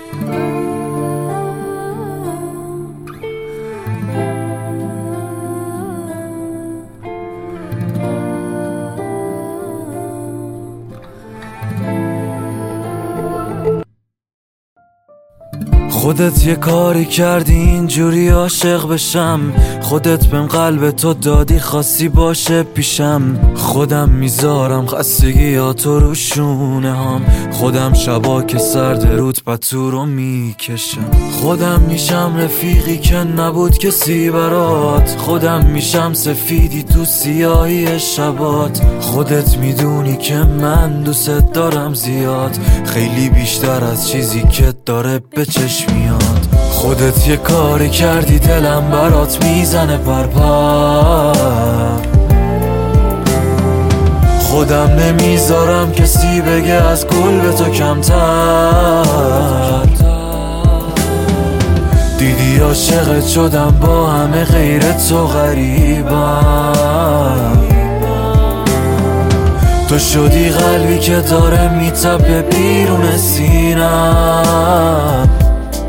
خودت یه کاری کردی اینجوری عاشق بشم، خودت بهم قلب تو دادی خواستی باشه پیشم. خودم میذارم خستگیاتو رو شونه هم، خودم شبا که سرد رود پتو رو میکشم. خودم میشم رفیقی که نبود کسی برات، خودم میشم سفیدی تو سیاهی شبات. خودت میدونی که من دوست دارم زیاد، خیلی بیشتر از چیزی که داره به چشم میاد. خودت یه کاری کردی دلم برات میزنه پرپر، خودم نمیذارم کسی بگه از گل به تو کمتر. دیدی عاشقت شدم با همه غیر تو غریبم، تو شدی قلبی که داره میتپه بیرون سینم.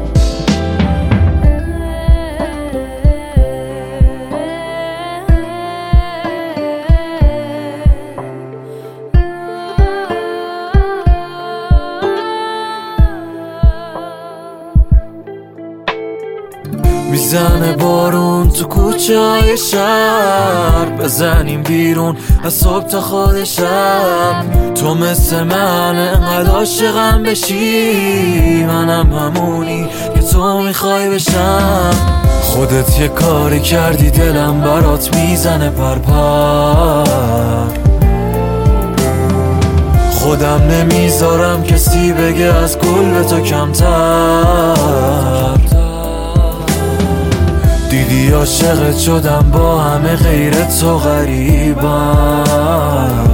میزنه بارون تو کوچه های شهر، بزنیم بیرون از صبح تا خود شب. تو مثل من انقدر عاشقم بشی، منم همونی که تو میخوای بشم. خودت یه کاری کردی دلم برات میزنه پرپر، خودم نمیذارم کسی بگه از گل به تو کمتر. دیدی عاشقت شدم با همه غیر تو غریبم،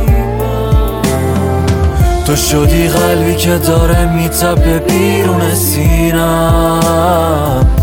تو شدی قلبی که داره میتپه بیرون سینم.